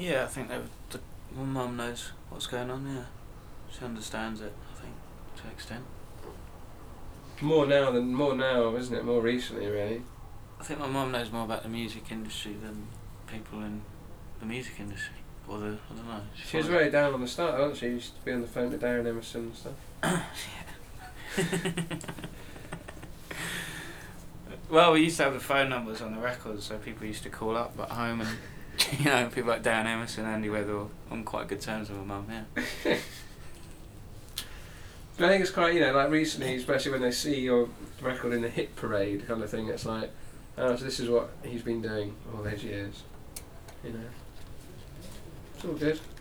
Yeah, I think my mum knows what's going on. Yeah, she understands it. I think to an extent. More now, isn't it? More recently, really. I think my mum knows more about the music industry than people in the music industry, or I don't know. She was very down on the start, wasn't she? She used to be on the phone to Darren Emerson and stuff. Well, we used to have the phone numbers on the records, so people used to call up at home, and people like Darren Emerson, Andy Weather, on quite good terms with my mum. Yeah. But I think it's quite, like recently, especially when they see your record in the hit parade kind of thing, it's like, oh, so this is what he's been doing all those years. It's all good.